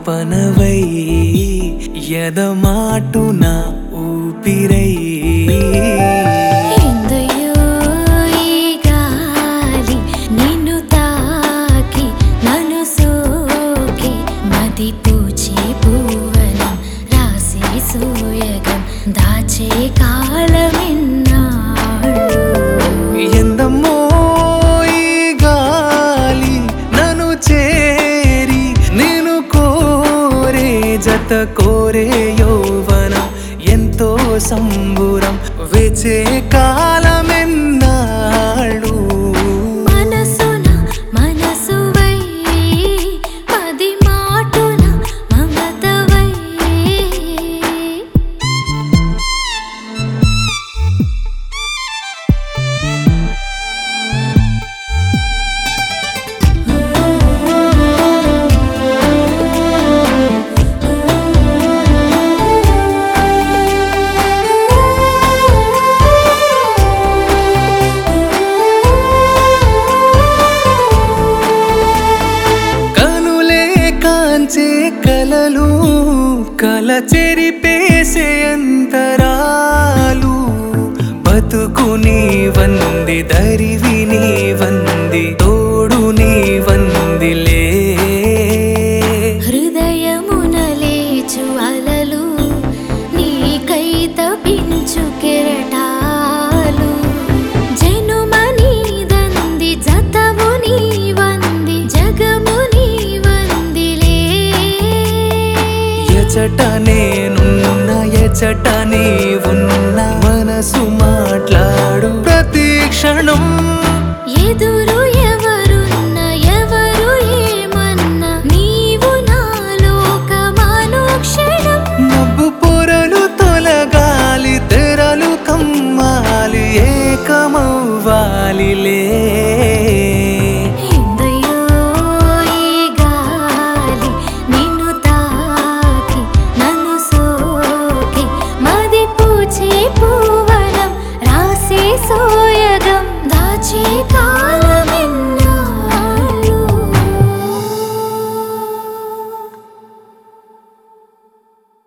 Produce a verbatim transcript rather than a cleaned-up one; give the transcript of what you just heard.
ఆలాపనవై ఎదమాటున ఊపిరై దాచే కాలమెన్నాళ్ళు ఎందమ్మో ఈ గాలి నన్ను చేరి నేను కోరే జత కోరే యౌవనం ఎంతో సంబురం వేచే కాలమెన్నాళ్ళు కలలు కల చెరిపేసే అంతరాలు బతుకు నీ వంది దరివి నీ వంది తోడు నీ వందిలే హృదయమున లేచు అలలు నీకై తపించు కెరటాలు జనుమని దంది జతవు నీ వంది జగము ఎచట నేనున్న ఎచట నీవున్న మనసు మాట్లాడు ప్రతి క్షణం ఎదురు ఎవరున్న ఎవరు ఏమన్నా నీవు నా లోకమానుక్షణం మబ్బు పొరలు తొలగాలి తెరలు కమ్మాలి ఏకమవ్వాలిలే పూవనం రాసే సోయగం దాచే కా